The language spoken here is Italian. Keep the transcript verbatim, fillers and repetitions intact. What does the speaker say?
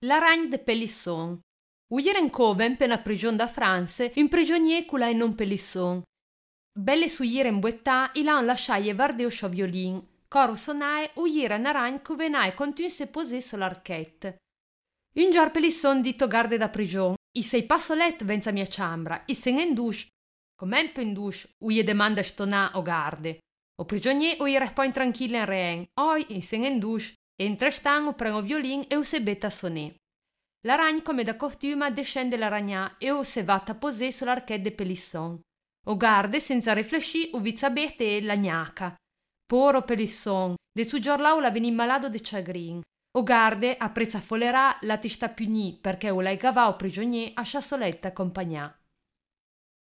La ragne de Pélisson. Uieren coven per la prigione da France, un prigionier cula e non Pélisson. Belle suieren buetà, il han lasciaie vardeo scio violin. Coro sonae, uiera una ragne che venae contunse posè sull'archet. Un gior Pélisson dito garde da prigion. I sei passo let venza mia ciambra, i sen en dus. Com'en pendus, uie demanda stonà o garde. O prigionier uiera poi tranquilla in reen. Oi, i sen en dus. Entra stan o prendo violin e o se betta a sonè. La ragne come da costume descende la ragnà e o se vatta posè sull'archet de Pélisson. O garde senza riflesci u vizza bete e la gnaca. Poro Pélisson, de su giorlau la veni malado de chagrin. O garde, a prezza folerà, la ti sta puni perché o l'hai gavao prigionier a sciassoletta accompagnà.